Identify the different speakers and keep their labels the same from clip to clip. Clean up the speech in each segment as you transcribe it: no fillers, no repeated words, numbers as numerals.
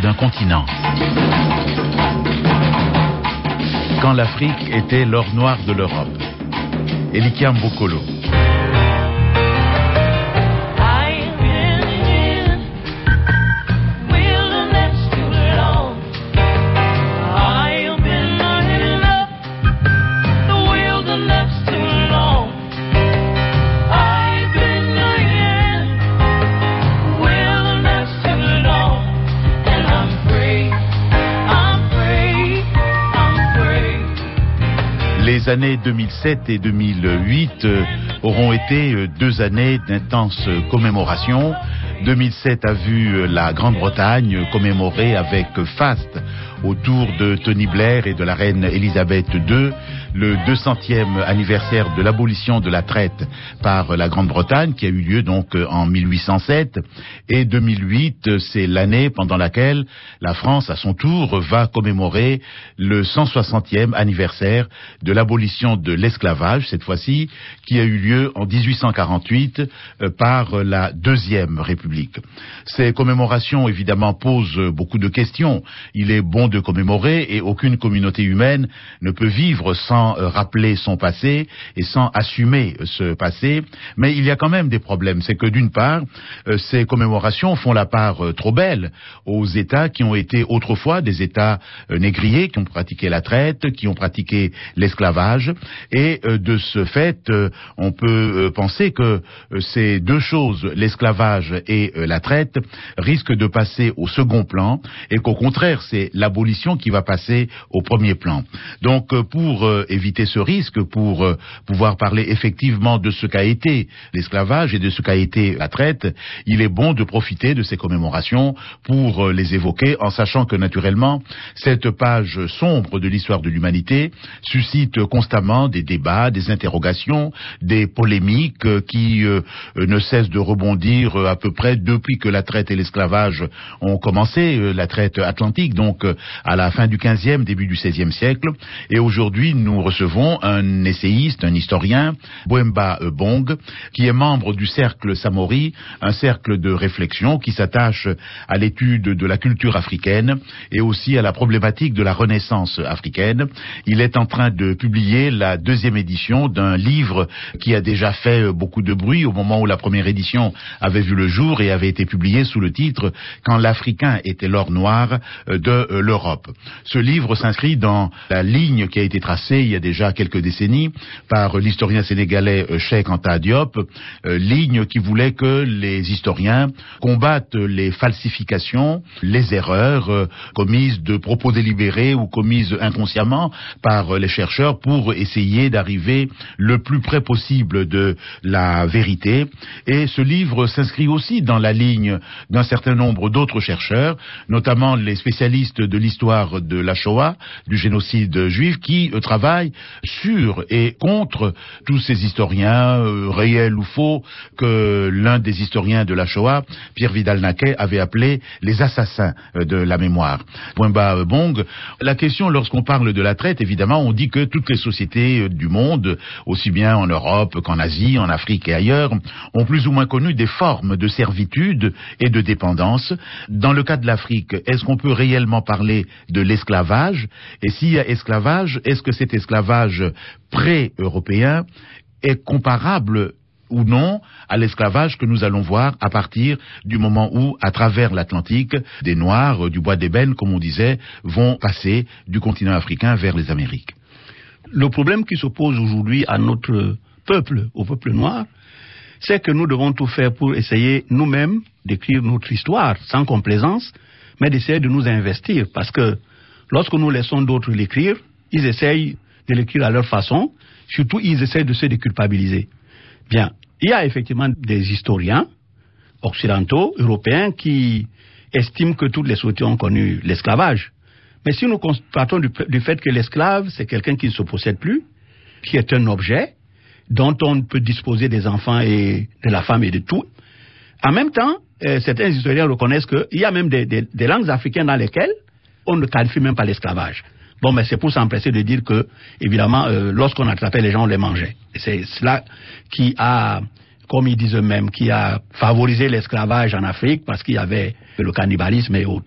Speaker 1: d'un continent. Quand l'Afrique était l'or noir de l'Europe. Elikiam Bokolo. Les années 2007 et 2008 auront été 2 années d'intenses commémorations. 2007 a vu la Grande-Bretagne commémorer avec faste autour de Tony Blair et de la reine Elisabeth II le 200e anniversaire de l'abolition de la traite par la Grande-Bretagne qui a eu lieu donc en 1807, et 2008 c'est l'année pendant laquelle la France à son tour va commémorer le 160e anniversaire de l'abolition de l'esclavage, cette fois-ci qui a eu lieu en 1848 par la Deuxième République. Ces commémorations évidemment posent beaucoup de questions. Il est bon de commémorer et aucune communauté humaine ne peut vivre sans rappeler son passé et sans assumer ce passé, mais il y a quand même des problèmes. C'est que d'une part, ces commémorations font la part trop belle aux États qui ont été autrefois des États négriers, qui ont pratiqué la traite, qui ont pratiqué l'esclavage, et de ce fait, on peut penser que ces deux choses, l'esclavage et la traite, risquent de passer au second plan, et qu'au contraire, c'est l'abolition qui va passer au premier plan. Donc, pour éviter ce risque, pour pouvoir parler effectivement de ce qu'a été l'esclavage et de ce qu'a été la traite, il est bon de profiter de ces commémorations pour les évoquer, en sachant que naturellement, cette page sombre de l'histoire de l'humanité suscite constamment des débats, des interrogations, des polémiques qui ne cessent de rebondir à peu près depuis que la traite et l'esclavage ont commencé, la traite atlantique, donc à la fin du XVe, début du XVIe siècle. Et aujourd'hui, nous recevons un essayiste, un historien, Bwemba Bong, qui est membre du cercle Samori, un cercle de réflexion qui s'attache à l'étude de la culture africaine et aussi à la problématique de la Renaissance africaine. Il est en train de publier la 2e édition d'un livre qui a déjà fait beaucoup de bruit au moment où la première édition avait vu le jour et avait été publiée sous le titre « Quand l'Africain était l'or noir de l'Europe ». Ce livre s'inscrit dans la ligne qui a été tracée il y a déjà quelques décennies par l'historien sénégalais Cheikh Anta Diop, ligne qui voulait que les historiens combattent les falsifications, les erreurs commises de propos délibérés ou commises inconsciemment par les chercheurs pour essayer d'arriver le plus près possible de la vérité. Et ce livre s'inscrit aussi dans la ligne d'un certain nombre d'autres chercheurs, notamment les spécialistes de l'histoire de la Shoah, du génocide juif, qui travaillent sur et contre tous ces historiens, réels ou faux, que l'un des historiens de la Shoah, Pierre Vidal-Naquet, avait appelé les assassins de la mémoire. Bwemba Bong, la question lorsqu'on parle de la traite, évidemment, on dit que toutes les sociétés du monde, aussi bien en Europe qu'en Asie, en Afrique et ailleurs, ont plus ou moins connu des formes de servitude et de dépendance. Dans le cas de l'Afrique, est-ce qu'on peut réellement parler de l'esclavage? Et s'il y a esclavage, est-ce que cet esclavage pré-européen est comparable ou non à l'esclavage que nous allons voir à partir du moment où, à travers l'Atlantique, des Noirs, du bois d'ébène, comme on disait, vont passer du continent africain vers les Amériques?
Speaker 2: Le problème qui se pose aujourd'hui à notre peuple, au peuple noir, c'est que nous devons tout faire pour essayer nous-mêmes d'écrire notre histoire sans complaisance, mais d'essayer de nous investir, parce que lorsque nous laissons d'autres l'écrire, ils essayent de l'écrire à leur façon, surtout ils essayent de se déculpabiliser. Bien, il y a effectivement des historiens occidentaux, européens, qui estiment que toutes les sociétés ont connu l'esclavage. Mais si nous partons du fait que l'esclave, c'est quelqu'un qui ne se possède plus, qui est un objet, dont on peut disposer des enfants et de la femme et de tout, en même temps, certains historiens reconnaissent qu'il y a même des langues africaines dans lesquelles on ne qualifie même pas l'esclavage. Bon, mais c'est pour s'empresser de dire que, évidemment, lorsqu'on attrapait les gens, on les mangeait. Et c'est cela qui a, comme ils disent eux-mêmes, qui a favorisé l'esclavage en Afrique, parce qu'il y avait le cannibalisme et autres.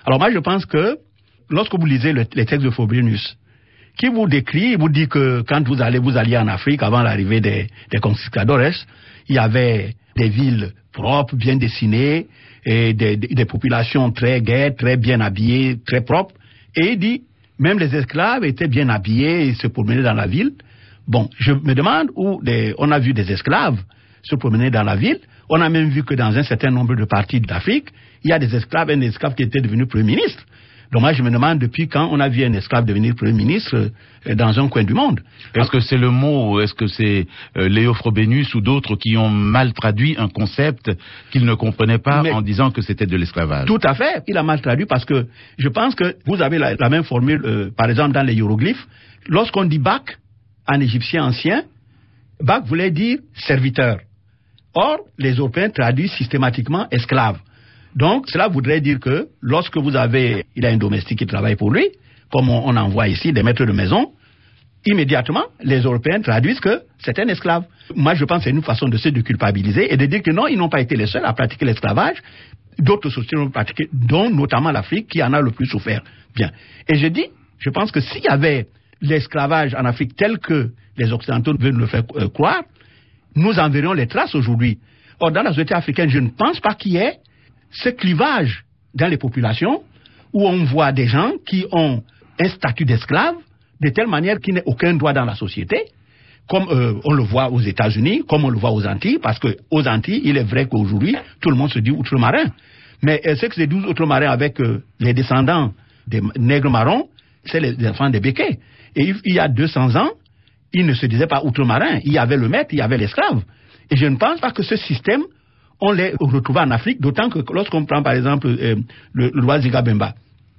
Speaker 2: Alors moi, je pense que lorsque vous lisez les textes de Frobenius, qui vous décrit, il vous dit que quand vous alliez en Afrique, avant l'arrivée des conquistadores, il y avait des villes propres, bien dessinées, et des populations très gaies, très bien habillées, très propres. Et il dit, même les esclaves étaient bien habillés et se promenaient dans la ville. Bon, je me demande où on a vu des esclaves se promener dans la ville. On a même vu que dans un certain nombre de parties d'Afrique, il y a des esclaves qui étaient devenus premiers ministres. Donc moi, je me demande depuis quand on a vu un esclave devenir premier ministre dans un coin du monde.
Speaker 1: Est-ce que c'est le mot, est-ce que c'est Léo Frobenius ou d'autres qui ont mal traduit un concept qu'ils ne comprenaient pas en disant que c'était de l'esclavage?
Speaker 2: Tout à fait, il a mal traduit parce que je pense que vous avez la même formule, par exemple dans les hiéroglyphes. Lorsqu'on dit Bak en égyptien ancien, Bak voulait dire serviteur. Or, les Européens traduisent systématiquement esclave. Donc, cela voudrait dire que lorsque il a un domestique qui travaille pour lui, comme on en voit ici, des maîtres de maison, immédiatement, les Européens traduisent que c'est un esclave. Moi, je pense que c'est une façon de se culpabiliser et de dire que non, ils n'ont pas été les seuls à pratiquer l'esclavage. D'autres sociétés l'ont pratiqué, dont notamment l'Afrique, qui en a le plus souffert. Bien. Et je pense que s'il y avait l'esclavage en Afrique tel que les Occidentaux veulent le faire croire, nous en verrions les traces aujourd'hui. Or, dans la société africaine, je ne pense pas qu'il y ait ce clivage dans les populations où on voit des gens qui ont un statut d'esclave de telle manière qu'il n'y ait aucun droit dans la société, comme on le voit aux États-Unis, comme on le voit aux Antilles, parce qu'aux Antilles, il est vrai qu'aujourd'hui, tout le monde se dit outre-marin. Mais ce que c'est 12 outre-marins avec les descendants des nègres marrons, c'est les enfants des Békés. Et il y a 200 ans, ils ne se disaient pas outre-marins. Il y avait le maître, il y avait l'esclave. Et je ne pense pas que ce système, on l'ait retrouvé en Afrique, d'autant que lorsqu'on prend par exemple le roi Zigabemba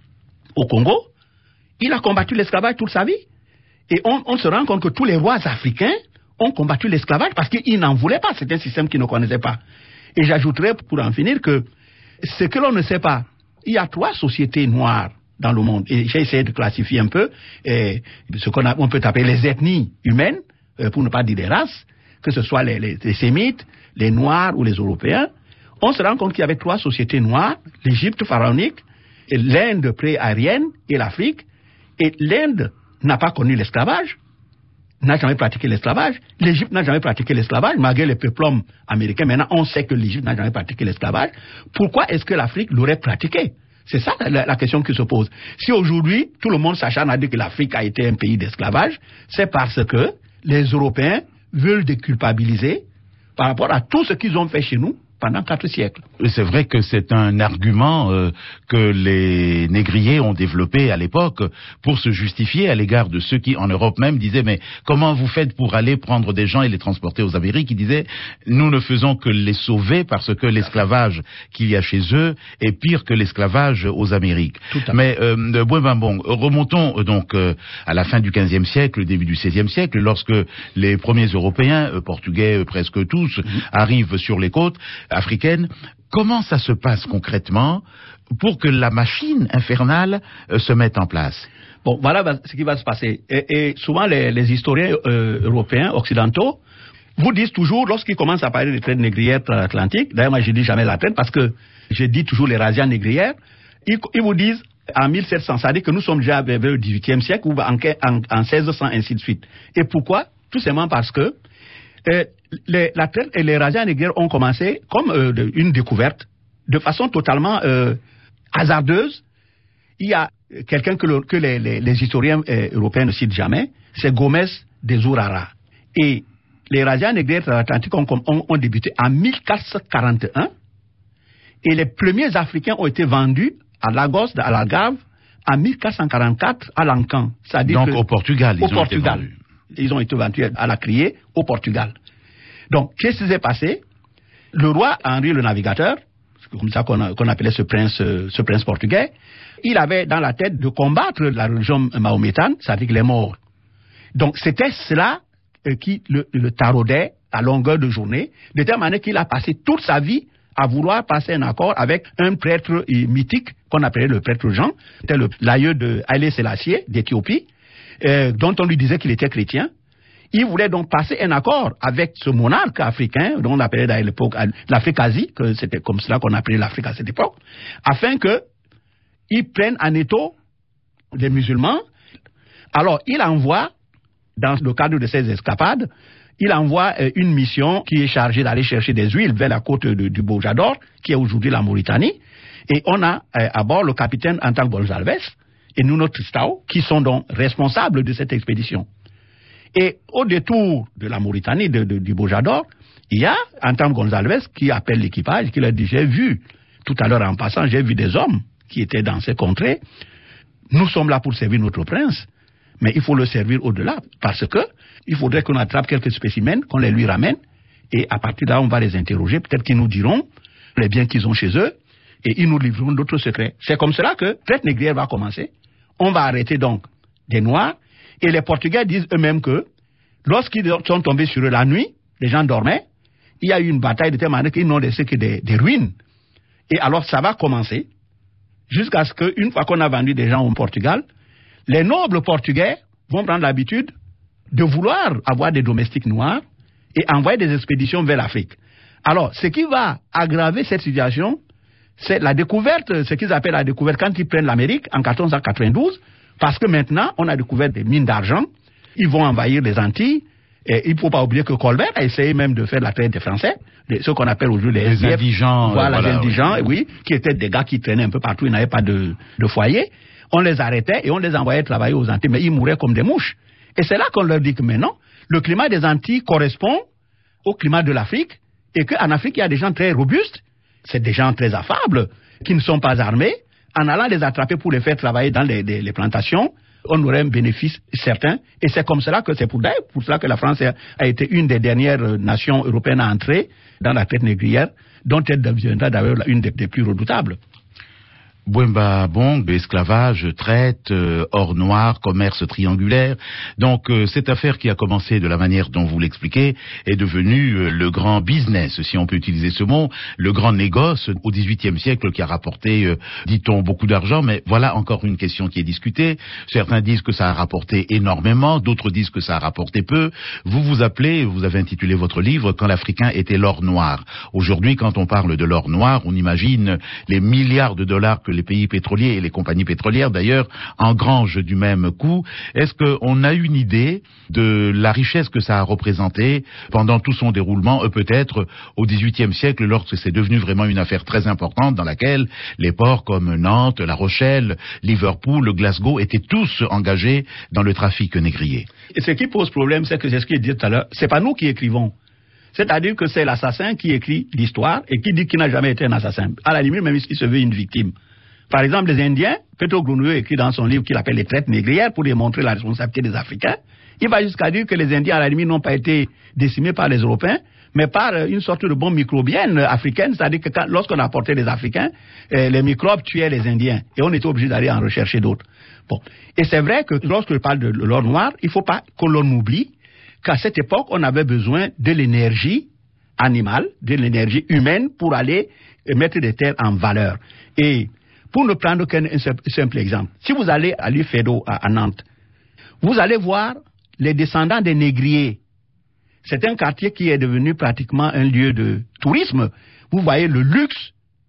Speaker 2: au Congo, il a combattu l'esclavage toute sa vie. Et on se rend compte que tous les rois africains ont combattu l'esclavage parce qu'ils n'en voulaient pas. C'est un système qu'ils ne connaissaient pas. Et j'ajouterais pour en finir que ce que l'on ne sait pas, il y a 3 sociétés noires dans le monde. Et j'ai essayé de classifier un peu ce qu'on peut appeler les ethnies humaines, pour ne pas dire des races, que ce soit les Sémites, les Noirs ou les Européens. On se rend compte qu'il y avait 3 sociétés noires, l'Égypte pharaonique, l'Inde pré-aérienne et l'Afrique. Et l'Inde n'a pas connu l'esclavage, n'a jamais pratiqué l'esclavage. L'Égypte n'a jamais pratiqué l'esclavage, malgré les peuples américains. Maintenant, on sait que l'Égypte n'a jamais pratiqué l'esclavage. Pourquoi est-ce que l'Afrique l'aurait pratiqué? C'est ça la question qui se pose. Si aujourd'hui, tout le monde s'acharne à dire que l'Afrique a été un pays d'esclavage, c'est parce que les Européens veulent déculpabiliser par rapport à tout ce qu'ils ont fait chez nous pendant 4 siècles.
Speaker 1: C'est vrai que c'est un argument que les négriers ont développé à l'époque pour se justifier à l'égard de ceux qui, en Europe même, disaient « Mais comment vous faites pour aller prendre des gens et les transporter aux Amériques ?» Ils disaient « Nous ne faisons que les sauver parce que l'esclavage qu'il y a chez eux est pire que l'esclavage aux Amériques. » Mais bon, remontons donc à la fin du XVe siècle, début du XVIe siècle, lorsque les premiers Européens, portugais presque tous, arrivent sur les côtes africaine. Comment ça se passe concrètement pour que la machine infernale se mette en place?
Speaker 2: Bon, voilà ce qui va se passer. Et souvent, les historiens européens, occidentaux, vous disent toujours, lorsqu'ils commencent à parler des traites négrières transatlantiques, d'ailleurs, moi, je dis jamais la traite parce que je dis toujours les razzias négrières, ils vous disent en 1700, ça veut dire que nous sommes déjà vers le XVIIIe siècle ou en 1600, ainsi de suite. Et pourquoi? Tout simplement parce que la traite et les razzias négrières ont commencé comme une découverte, de façon totalement hasardeuse. Il y a quelqu'un que les historiens européens ne citent jamais, c'est Gomez de Zurara. Et les razzias négrières transatlantiques ont débuté en 1441, et les premiers Africains ont été vendus à Lagos, à l'Algarve, en 1444 à Lankan.
Speaker 1: Donc au Portugal,
Speaker 2: ils ont été vendus. Ils ont été vendus à la criée au Portugal. Donc, qu'est-ce qui s'est passé? Le roi Henri le Navigateur, c'est comme ça qu'on appelait ce prince portugais, il avait dans la tête de combattre la religion mahométane, c'est-à-dire les morts. Donc, c'était cela qui le taraudait à longueur de journée, de telle manière qu'il a passé toute sa vie à vouloir passer un accord avec un prêtre mythique qu'on appelait le prêtre Jean, c'était l'aïeux de Haïlé Sélassié d'Éthiopie, dont on lui disait qu'il était chrétien. Il voulait donc passer un accord avec ce monarque africain, dont on appelait à l'époque l'Afrique-Asie, que c'était comme cela qu'on appelait l'Afrique à cette époque, afin que ils prennent en étau des musulmans. Alors, il envoie, dans le cadre de ces escapades, il envoie une mission qui est chargée d'aller chercher des huiles vers la côte du Bojador, qui est aujourd'hui la Mauritanie. Et on a à bord le capitaine Anton Gonzalez et Nuno Tristão, qui sont donc responsables de cette expédition. Et au détour de la Mauritanie, du Bojador, il y a Anton Gonzalez qui appelle l'équipage, qui leur dit, j'ai vu, tout à l'heure en passant, j'ai vu des hommes qui étaient dans ces contrées. Nous sommes là pour servir notre prince, mais il faut le servir au-delà, parce que il faudrait qu'on attrape quelques spécimens, qu'on les lui ramène, et à partir de là, on va les interroger. Peut-être qu'ils nous diront les biens qu'ils ont chez eux, et ils nous livreront d'autres secrets. C'est comme cela que traite négrière va commencer. On va arrêter donc des Noirs, et les Portugais disent eux-mêmes que lorsqu'ils sont tombés sur eux la nuit, les gens dormaient, il y a eu une bataille de telle manière qu'ils n'ont laissé que des ruines. Et alors ça va commencer, jusqu'à ce qu'une fois qu'on a vendu des gens au Portugal, les nobles portugais vont prendre l'habitude de vouloir avoir des domestiques noirs et envoyer des expéditions vers l'Afrique. Alors, ce qui va aggraver cette situation, c'est la découverte, ce qu'ils appellent la découverte quand ils prennent l'Amérique en 1492, parce que maintenant, on a découvert des mines d'argent, ils vont envahir les Antilles, et il ne faut pas oublier que Colbert a essayé même de faire la traite des Français, ce qu'on appelle aujourd'hui les
Speaker 1: SDF, indigents.
Speaker 2: Voilà, les indigents, oui, qui étaient des gars qui traînaient un peu partout, ils n'avaient pas de foyer. On les arrêtait et on les envoyait travailler aux Antilles, mais ils mouraient comme des mouches. Et c'est là qu'on leur dit que maintenant, le climat des Antilles correspond au climat de l'Afrique, et qu'en Afrique, il y a des gens très robustes, c'est des gens très affables, qui ne sont pas armés. En allant les attraper pour les faire travailler dans les plantations, on aurait un bénéfice certain. Et c'est comme cela que c'est pour cela que la France a été une des dernières nations européennes à entrer dans la traite négrière, dont elle deviendra d'ailleurs une des plus redoutables.
Speaker 1: Bouemba Bong, esclavage, traite, or noir, commerce triangulaire. Donc cette affaire qui a commencé de la manière dont vous l'expliquez est devenue le grand business, si on peut utiliser ce mot, le grand négoce au XVIIIe siècle qui a rapporté, dit-on, beaucoup d'argent. Mais voilà encore une question qui est discutée. Certains disent que ça a rapporté énormément, d'autres disent que ça a rapporté peu. Vous avez intitulé votre livre « Quand l'Africain était l'or noir ». Aujourd'hui, quand on parle de l'or noir, on imagine les milliards de dollars que les pays pétroliers et les compagnies pétrolières d'ailleurs engrangent du même coup. Est-ce qu'on a une idée de la richesse que ça a représenté pendant tout son déroulement, peut-être au XVIIIe siècle, lorsque c'est devenu vraiment une affaire très importante dans laquelle les ports comme Nantes, La Rochelle, Liverpool, Glasgow étaient tous engagés dans le trafic négrier?
Speaker 2: Et ce qui pose problème, c'est que c'est ce qu'il dit tout à l'heure, c'est pas nous qui écrivons. C'est-à-dire que c'est l'assassin qui écrit l'histoire et qui dit qu'il n'a jamais été un assassin. À la limite, même s'il se veut une victime. Par exemple, les Indiens, Petro Gronouillou écrit dans son livre qu'il appelle Les traites négrières pour démontrer la responsabilité des Africains. Il va jusqu'à dire que les Indiens, à la limite, n'ont pas été décimés par les Européens, mais par une sorte de bombe microbienne africaine, c'est-à-dire que lorsqu'on apportait les Africains, les microbes tuaient les Indiens et on était obligé d'aller en rechercher d'autres. Bon. Et c'est vrai que lorsque je parle de l'or noir, il ne faut pas que l'on oublie qu'à cette époque, on avait besoin de l'énergie animale, de l'énergie humaine pour aller mettre des terres en valeur. Et pour ne prendre qu'un simple exemple, si vous allez à l'Ufedo à Nantes, vous allez voir les descendants des négriers. C'est un quartier qui est devenu pratiquement un lieu de tourisme. Vous voyez le luxe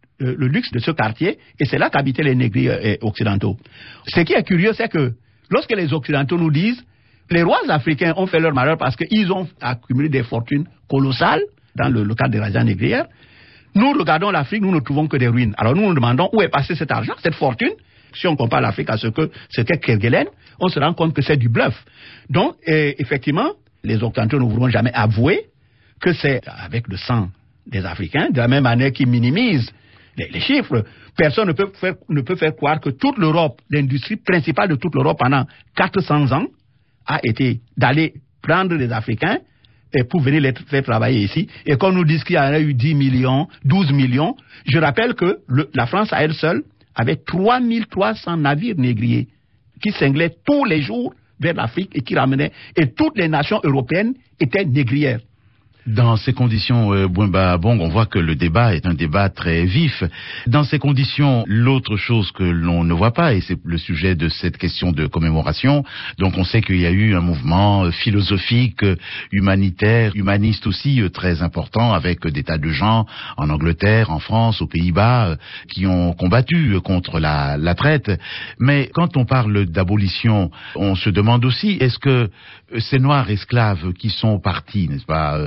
Speaker 2: de ce quartier, et c'est là qu'habitaient les négriers occidentaux. Ce qui est curieux, c'est que lorsque les occidentaux nous disent les rois africains ont fait leur malheur parce qu'ils ont accumulé des fortunes colossales dans le cadre des razzias négrières, nous regardons l'Afrique, nous ne trouvons que des ruines. Alors nous nous demandons où est passé cet argent, cette fortune. Si on compare l'Afrique à ce qu'est Kerguelen, on se rend compte que c'est du bluff. Donc, effectivement, les Occidentaux ne voudront jamais avouer que c'est avec le sang des Africains, de la même manière qu'ils minimisent les chiffres. Personne ne peut faire croire que toute l'Europe, l'industrie principale de toute l'Europe pendant 400 ans, a été d'aller prendre les Africains et pour venir les faire travailler ici. Et qu'on nous dise qu'il y en a eu 10 millions, 12 millions, je rappelle que la France à elle seule avait 3300 navires négriers qui cinglaient tous les jours vers l'Afrique et qui ramenaient. Et toutes les nations européennes étaient négrières.
Speaker 1: Dans ces conditions, Bouemba Bong, on voit que le débat est un débat très vif. Dans ces conditions, l'autre chose que l'on ne voit pas, et c'est le sujet de cette question de commémoration, donc on sait qu'il y a eu un mouvement philosophique, humanitaire, humaniste aussi, très important, avec des tas de gens en Angleterre, en France, aux Pays-Bas, qui ont combattu contre la traite. Mais quand on parle d'abolition, on se demande aussi, est-ce que ces Noirs esclaves qui sont partis, n'est-ce pas,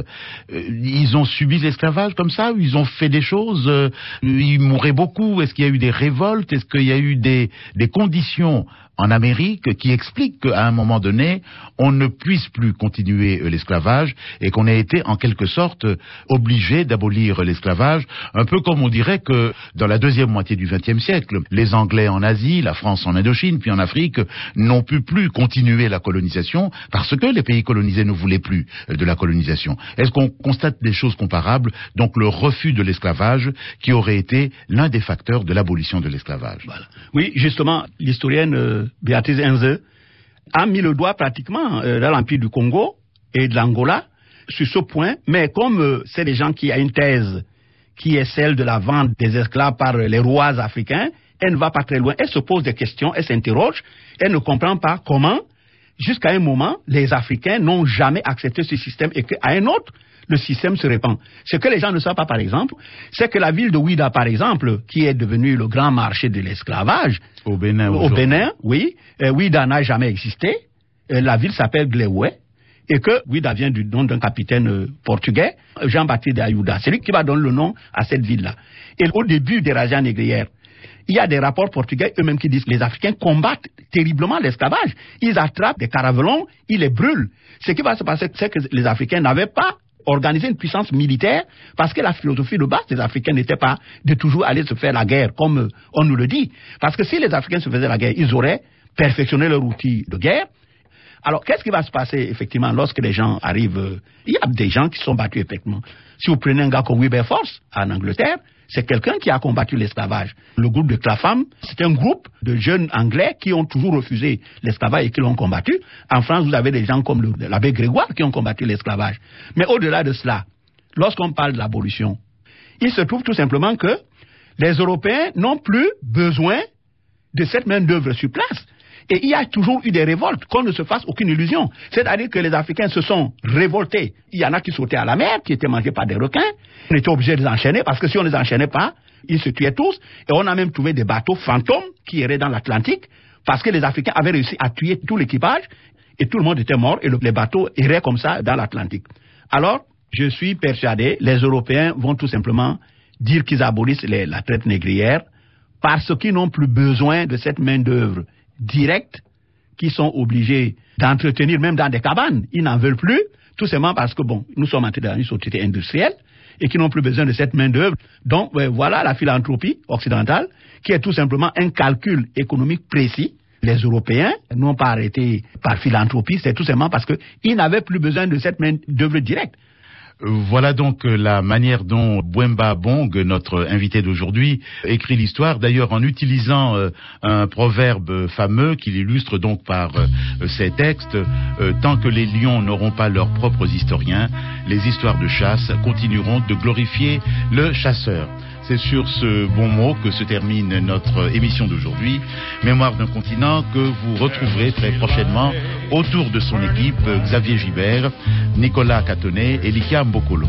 Speaker 1: ils ont subi l'esclavage comme ça, ou ils ont fait des choses, ils mouraient beaucoup, est-ce qu'il y a eu des révoltes, est-ce qu'il y a eu des conditions en Amérique qui expliquent qu'à un moment donné, on ne puisse plus continuer l'esclavage et qu'on ait été en quelque sorte obligé d'abolir l'esclavage, un peu comme on dirait que dans la deuxième moitié du XXe siècle, les Anglais en Asie, la France en Indochine, puis en Afrique, n'ont pu plus continuer la colonisation parce que les pays colonisés ne voulaient plus de la colonisation. Est-ce qu'on constate des choses comparables, donc le refus de l'esclavage qui aurait été l'un des facteurs de l'abolition de l'esclavage?
Speaker 2: Voilà. Oui, justement, l'historienne Béatrice Enze a mis le doigt pratiquement dans l'Empire du Congo et de l'Angola sur ce point, mais comme c'est des gens qui ont une thèse qui est celle de la vente des esclaves par les rois africains, elle ne va pas très loin, elle se pose des questions, elle s'interroge, elle ne comprend pas comment, jusqu'à un moment, les Africains n'ont jamais accepté ce système et qu'à un autre, le système se répand. Ce que les gens ne savent pas, par exemple, c'est que la ville de Ouida, par exemple, qui est devenue le grand marché de l'esclavage,
Speaker 1: au Bénin,
Speaker 2: oui, Ouida n'a jamais existé. La ville s'appelle Gléoué, et que Ouida vient du nom d'un capitaine portugais, Jean-Baptiste d'Ayuda. C'est lui qui va donner le nom à cette ville-là. Et au début des razzias négrières, il y a des rapports portugais eux-mêmes qui disent que les Africains combattent terriblement l'esclavage. Ils attrapent des caravelons, ils les brûlent. Ce qui va se passer, c'est que les Africains n'avaient pas organisé une puissance militaire parce que la philosophie de base des Africains n'était pas de toujours aller se faire la guerre, comme on nous le dit. Parce que si les Africains se faisaient la guerre, ils auraient perfectionné leur outil de guerre. Alors, qu'est-ce qui va se passer, effectivement, lorsque les gens arrivent? Il y a des gens qui sont battus, effectivement. Si vous prenez un gars comme Wilberforce, en Angleterre, c'est quelqu'un qui a combattu l'esclavage. Le groupe de Clapham, c'est un groupe de jeunes Anglais qui ont toujours refusé l'esclavage et qui l'ont combattu. En France, vous avez des gens comme l'abbé Grégoire qui ont combattu l'esclavage. Mais au-delà de cela, lorsqu'on parle de l'abolition, il se trouve tout simplement que les Européens n'ont plus besoin de cette main-d'œuvre sur place. Et il y a toujours eu des révoltes, qu'on ne se fasse aucune illusion. C'est-à-dire que les Africains se sont révoltés. Il y en a qui sautaient à la mer, qui étaient mangés par des requins. On était obligé de les enchaîner, parce que si on ne les enchaînait pas, ils se tuaient tous. Et on a même trouvé des bateaux fantômes qui erraient dans l'Atlantique, parce que les Africains avaient réussi à tuer tout l'équipage, et tout le monde était mort, et les bateaux erraient comme ça dans l'Atlantique. Alors, je suis persuadé, les Européens vont tout simplement dire qu'ils abolissent la traite négrière, parce qu'ils n'ont plus besoin de cette main-d'œuvre directs qui sont obligés d'entretenir même dans des cabanes. Ils n'en veulent plus, tout simplement parce que, bon, nous sommes entrés dans une société industrielle et qui n'ont plus besoin de cette main-d'œuvre. Donc, voilà la philanthropie occidentale qui est tout simplement un calcul économique précis. Les Européens n'ont pas arrêté par philanthropie, c'est tout simplement parce qu'ils n'avaient plus besoin de cette main-d'œuvre directe.
Speaker 1: Voilà donc la manière dont Bouemba Bong, notre invité d'aujourd'hui, écrit l'histoire, d'ailleurs en utilisant un proverbe fameux qu'il illustre donc par ses textes. Tant que les lions n'auront pas leurs propres historiens, les histoires de chasse continueront de glorifier le chasseur. C'est sur ce bon mot que se termine notre émission d'aujourd'hui. Mémoire d'un continent que vous retrouverez très prochainement autour de son équipe, Xavier Gibert, Nicolas Catonnet et Likia Mbokolo.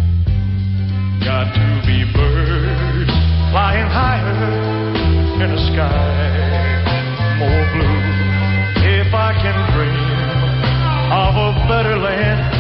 Speaker 3: Got to be birds flying higher in a sky more blue. If I can dream of a better land